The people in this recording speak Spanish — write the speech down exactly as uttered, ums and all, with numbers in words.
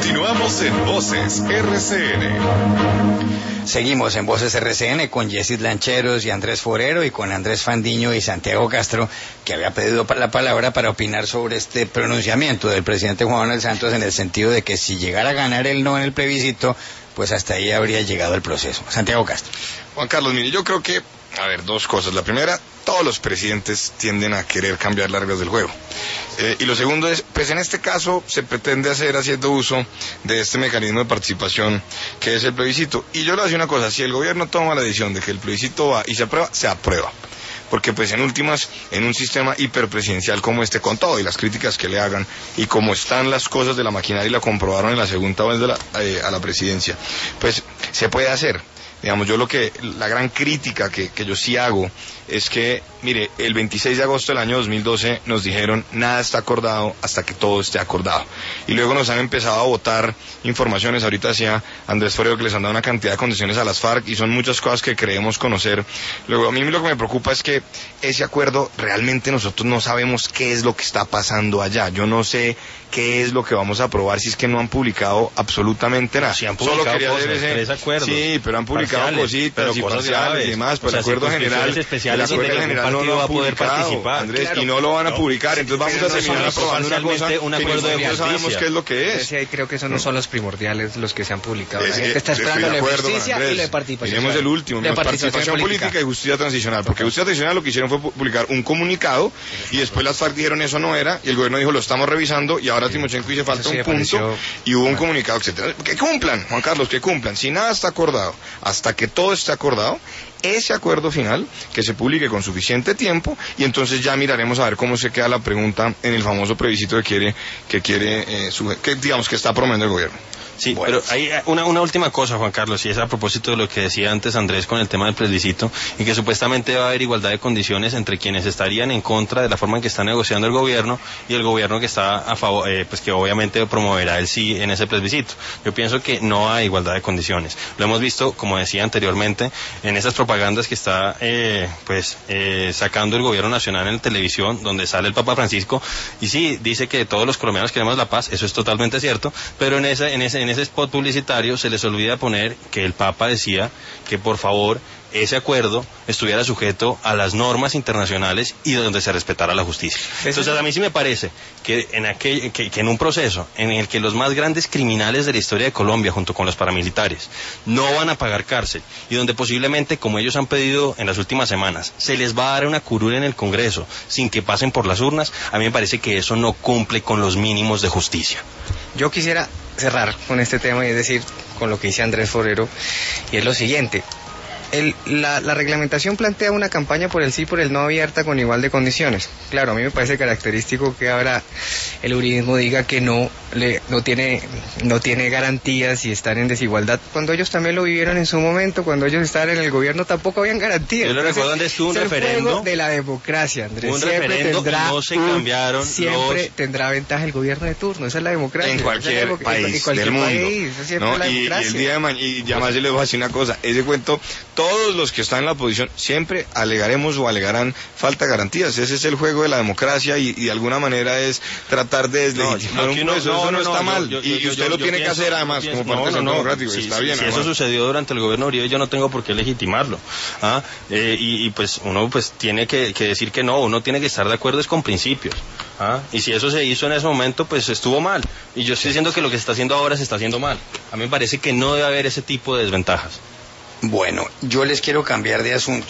Continuamos en Voces R C N. Seguimos en Voces R C N con Yesid Lancheros y Andrés Forero y con Andrés Fandiño y Santiago Castro, que había pedido la palabra para opinar sobre este pronunciamiento del presidente Juan Manuel Santos, en el sentido de que si llegara a ganar el no en el plebiscito, pues hasta ahí habría llegado el proceso. Santiago Castro. Juan Carlos, mire, yo creo que, a ver, dos cosas. La primera, todos los presidentes tienden a querer cambiar las reglas del juego. Eh, y lo segundo es, pues en este caso se pretende hacer haciendo uso de este mecanismo de participación que es el plebiscito. Y yo le voy a decir una cosa, si el gobierno toma la decisión de que el plebiscito va y se aprueba, se aprueba. Porque pues en últimas, en un sistema hiperpresidencial como este, con todo y las críticas que le hagan, y como están las cosas de la maquinaria y la comprobaron en la segunda vez de la, eh, a la presidencia, pues se puede hacer. Digamos, yo lo que, la gran crítica que, que yo sí hago es que, mire, el veintiséis de agosto del año dos mil doce nos dijeron nada está acordado hasta que todo esté acordado. Y luego nos han empezado a votar informaciones, ahorita decía Andrés Forero que les han dado una cantidad de condiciones a las FARC y son muchas cosas que creemos conocer. Luego a mí lo que me preocupa es que ese acuerdo realmente nosotros no sabemos qué es lo que está pasando allá. Yo no sé qué es lo que vamos a aprobar si es que no han publicado absolutamente nada. Sí han publicado Solo quería cosas, ver ese, tres acuerdos. Sí, pero han publicado parciales, cositas pero y cosas parciales graves. y demás, pero o sea, el acuerdo general, el acuerdo general no lo va han a poder publicado, participar. Andrés, Claro, y no lo van a no. publicar, entonces vamos Pero a terminar no aprobando una cosa un que acuerdo de nosotros sabemos justicia. qué es lo que es. Sí, creo que esos no son los primordiales los que se han publicado. La Es gente que está estoy esperando de la acuerdo, justicia Andrés. y la de participación. Miremos el último, de de participación, participación política. política y justicia transicional, porque justicia transicional lo que hicieron fue publicar un comunicado y después las FARC dijeron eso no era y el gobierno dijo lo estamos revisando y ahora Timochenko dice falta Eso sí un me punto pareció- y hubo un comunicado, etcétera. Que cumplan, Juan Carlos, que cumplan. Si nada está acordado, hasta que todo esté acordado, ese acuerdo final, que se publique con suficiente tiempo, y entonces ya miraremos a ver cómo se queda la pregunta en el famoso plebiscito que quiere, que quiere, eh, suje- que digamos que está promoviendo el gobierno. Sí, Bueno. pero hay una, una última cosa, Juan Carlos, y es a propósito de lo que decía antes Andrés con el tema del plebiscito, y que supuestamente va a haber igualdad de condiciones entre quienes estarían en contra de la forma en que está negociando el gobierno y el gobierno que está a favor, eh, pues que obviamente promoverá el sí en ese plebiscito. Yo pienso que no hay igualdad de condiciones. Lo hemos visto, como decía anteriormente, en esas propagandas que está eh, pues eh, sacando el gobierno nacional en la televisión, donde sale el Papa Francisco, y sí, dice que todos los colombianos queremos la paz, eso es totalmente cierto, pero en ese, en ese en ese spot publicitario se les olvida poner que el Papa decía que por favor ese acuerdo estuviera sujeto a las normas internacionales y donde se respetara la justicia. Entonces a mí sí me parece que en aquel, que, que en un proceso en el que los más grandes criminales de la historia de Colombia junto con los paramilitares no van a pagar cárcel y donde posiblemente, como ellos han pedido en las últimas semanas, se les va a dar una curul en el Congreso sin que pasen por las urnas, a mí me parece que eso no cumple con los mínimos de justicia. Yo quisiera cerrar con este tema y es decir, con lo que dice Andrés Forero, y es lo siguiente. El, la, la reglamentación plantea una campaña por el sí, por el no abierta con igual de condiciones. Claro, a mí me parece característico que ahora el uribismo diga que no le, no tiene no tiene garantías y están en desigualdad, cuando ellos también lo vivieron en su momento, cuando ellos estaban en el gobierno tampoco habían garantías. Yo le recuerdo, Andrés, que hubo un es el referendo juego de la democracia, Andrés. un siempre referendo tendrá y no se un- cambiaron siempre los... tendrá ventaja el gobierno de turno, esa es la democracia. En esa es cualquier la democ- país en cualquier del mundo. país, esa siempre ¿no? es la y, y democracia. el día de mañana, y además yo les voy a decir una cosa, ese cuento, todos los que están en la oposición siempre alegaremos o alegarán falta de garantías. Ese es el juego de la democracia y, y de alguna manera es tratar de deslegitimar No, un aquí no, proceso. no, Eso no, no, está no, mal yo- yo- y yo- usted yo- lo yo tiene que pienso- hacer además yo como pienso- parte no, del no, democrático. si, está si- bien. si eso además. sucedió durante el gobierno Uribe, yo no tengo por qué legitimarlo. ¿ah? Eh, y, y pues uno pues tiene que, que decir que no, uno tiene que estar de acuerdo es con principios. ¿ah? Y si eso se hizo en ese momento, pues estuvo mal. Y yo estoy diciendo que lo que se está haciendo ahora se está haciendo mal. A mí me parece que no debe haber ese tipo de desventajas. Bueno, yo les quiero cambiar de asunto.